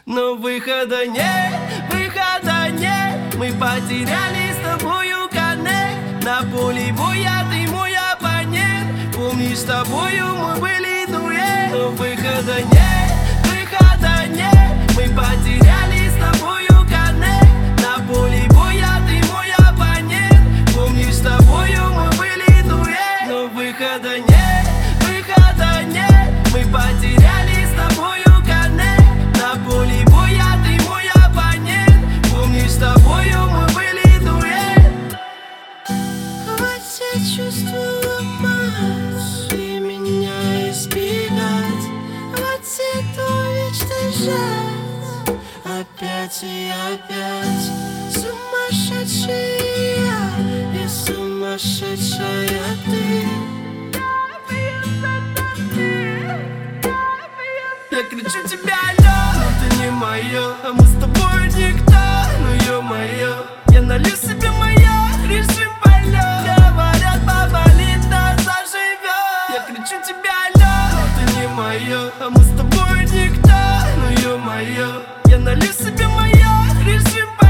Но выхода нет, выхода нет. Мы потеряли с тобою коннект. На поле боя ты мой оппонент. Помнишь, с тобою мы были дуэт. Но выхода нет, выхода нет. Мы потеряли с тобою коннект. На поле боя ты мой оппонент. Помнишь, с тобою мы были дуэт. Но выхода нет, выхода нет. Мы потеряли с тобою коннект. На поле боя ты мой оппонент. Помнишь, с тобою мы были дуэт. Хватит чувства ломать и меня избегать. Хватит уничтожать опять и опять. Сумасшедший я и сумасшедшая ты. Я кричу тебя, алло, но ты не моё. А мы с тобой никто, ну ё-моё. Я налью себе моё, режим полет. Говорят, поболит, но заживёт. Я кричу тебя, алло, но ты не моё. А мы с тобой никто, ну ё-моё. Я налью себе моё, режим полет.